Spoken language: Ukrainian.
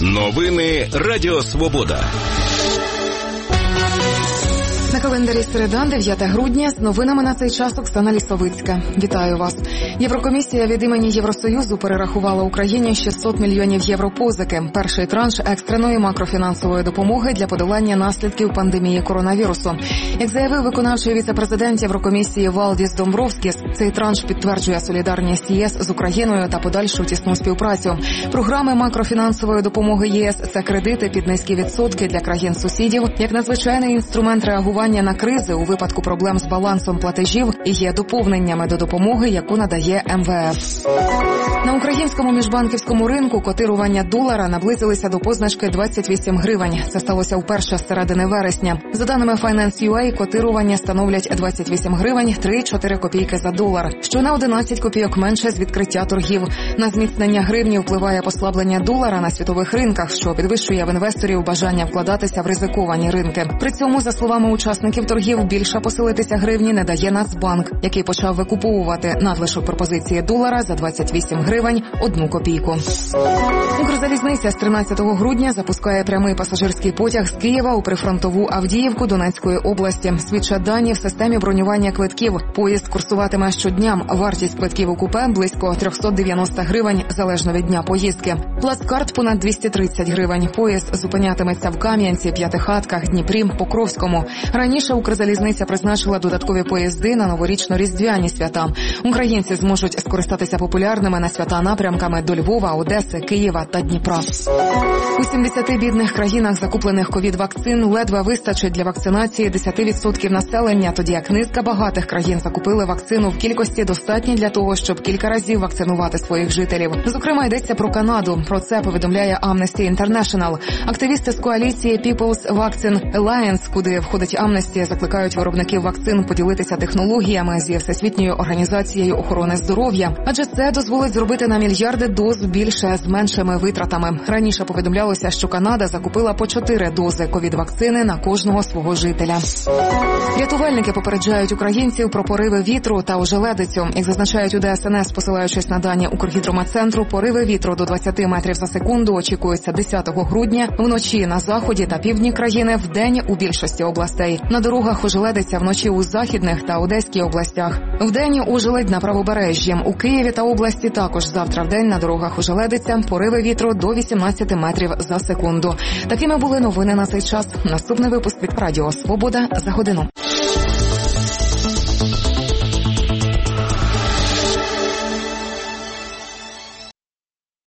Новини Радіо Свобода. На календарі середа, 9 грудня, з новинами на цей час Оксана Лісовицька. Вітаю вас. Єврокомісія від імені Євросоюзу перерахувала Україні 600 мільйонів євро позики. Перший транш екстреної макрофінансової допомоги для подолання наслідків пандемії коронавірусу. Як заявив виконавчий віце-президент Єврокомісії Валдіс Домбровскіс, цей транш підтверджує солідарність ЄС з Україною та подальшу тісну співпрацю. Програми макрофінансової допомоги ЄС – це кредити під низькі відсотки для країн-сусідів, як надзвичайний інструмент реагування на кризи у випадку проблем з балансом платежів і є доповненнями до допомоги, яку надає МВФ. На українському міжбанківському ринку котирування долара наблизилися до позначки 28 гривень. Це сталося вперше з середини вересня. За даними Finance.ua, котирування становлять 28 гривень 3,4 копійки за долар, що на 11 копійок менше з відкриття торгів. На зміцнення гривні впливає послаблення долара на світових ринках, що підвищує в інвесторів бажання вкладатися в ризиковані ринки. При цьому, за словами учасників торгів, більше посилитися гривні не дає Нацбанк, який почав викуповувати надлишок пропозиції долара за 28 гривень 1 копійку. Укрзалізниця з 13 грудня запускає прямий пасажирський потяг з Києва у прифронтову Авдіївку Донецької області. Свідчать дані в системі бронювання квитків. Поїзд курсуватиме щодня. Вартість квитків у купе – близько 390 гривень, залежно від дня поїздки. Плацкарт – понад 230 гривень. Поїзд зупинятиметься в Кам'янці, П'ятихатках, Дніпрі, Покровському. Раніше Укрзалізниця призначила додаткові поїзди на новорічно-різдвяні свята. Українці зможуть скористатися популярними на свята напрямками до Львова, Одеси, Києва та Дніпра. У 70 бідних країнах закуплених ковід-вакцин ледве вистачить для вакцинації 10% населення, тоді як низка багатих країн закупили вакцину в кількості достатній для того, щоб кілька разів вакцинувати своїх жителів. Зокрема, йдеться про Канаду. Про це повідомляє Amnesty International. Активісти з коаліції People's Vaccine Alliance, куди входить Amnesty, закликають виробників вакцин поділитися технологіями зі Всесвітньою організацією охорони здоров'я. Адже це дозволить зробити на мільярди доз більше з меншими витратами. Раніше повідомлялося, що Канада закупила по 4 дози ковід-вакцини на кожного свого жителя. Рятувальники попереджають українців про пориви вітру та ожеледицю. Як зазначають у ДСНС, посилаючись на дані Укргідрометцентру, пориви вітру до 20 метрів за секунду очікуються 10 грудня, вночі на заході та півдні країни, вдень у більшості областей. На дорогах ожеледиться вночі у західних та Одеській областях. Вдень ожеледь на правобережжі. У Києві та області також завтра вдень на дорогах ожеледиться, пориви вітру до 18 метрів за секунду. Такими були новини на цей час. Наступний випуск від Радіо Свобода за годину.